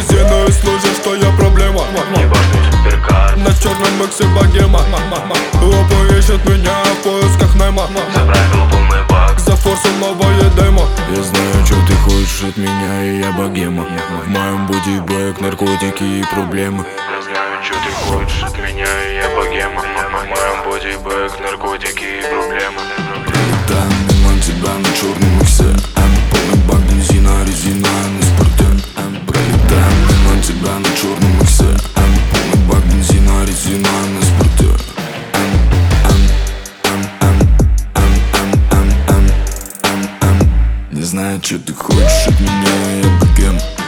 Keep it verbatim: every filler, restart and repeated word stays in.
резину и слышишь, что я проблема. Ебаный суперкар, На черном Максе богема. Лопа ищет меня в поисках найма. заправил полный бак, Зафорсил новое демо. Я знаю, что ты хочешь от меня, и я богема. В моем бодибэк наркотики и проблемы. я знаю, что ты хочешь от меня, и я богема. В моем бодибэк наркотики и проблемы. Пролетаем мимо тебя на черном иксе. М, полный бак бензина, резина на спорте. М, пролетаем мимо тебя на черном иксе. М, полный бак бензина, резина на спорте. М, м, м, м, м, м, м, м, м, м. Не знаю, что ты хочешь от меня, я богема.